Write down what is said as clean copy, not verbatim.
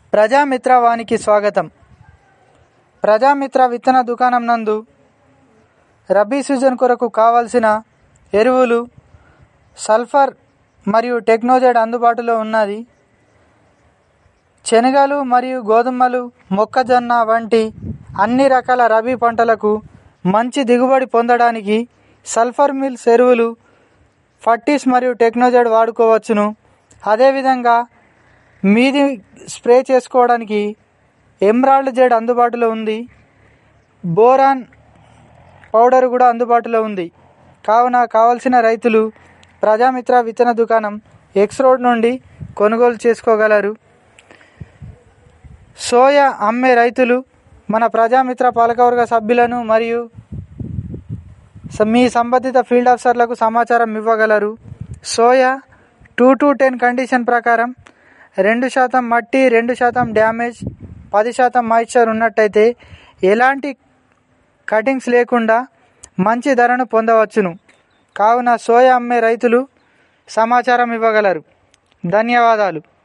ప్రజామిత్ర వానికి స్వాగతం. ప్రజామిత్ర విత్తన దుకాణం నందు రబీ సీజన్ కొరకు కావలసిన ఎరువులు, సల్ఫర్ మరియు టెక్నోజెడ్ అందుబాటులో ఉన్నది. శనగలు మరియు గోధుమలు, మొక్కజొన్న వంటి అన్ని రకాల రబీ పంటలకు మంచి దిగుబడి పొందడానికి సల్ఫర్ మిల్స్ ఎరువులు, ఫర్టీస్ మరియు టెక్నోజెడ్ వాడుకోవచ్చును. అదేవిధంగా మీది స్ప్రే చేసుకోవడానికి ఎమరాల్డ్ జెడ్ అందుబాటులో ఉంది. బోరాన్ పౌడర్ కూడా అందుబాటులో ఉంది. కావున కావలసిన రైతులు ప్రజామిత్ర విత్తన దుకాణం ఎక్స్ రోడ్ నుండి కొనుగోలు చేసుకోగలరు. సోయా అమ్మే రైతులు మన ప్రజామిత్ర పాలకవర్గ సభ్యులను మరియు మీ సంబంధిత ఫీల్డ్ ఆఫీసర్లకు సమాచారం ఇవ్వగలరు. సోయా 2-10 కండిషన్ ప్రకారం 2% మట్టి, 2% డ్యామేజ్, 10% మాయిశ్చర్ ఉన్నట్టయితే ఎలాంటి కటింగ్స్ లేకుండా మంచి ధరను పొందవచ్చును. కావున సోయా అమ్మే రైతులు సమాచారం ఇవ్వగలరు. ధన్యవాదాలు.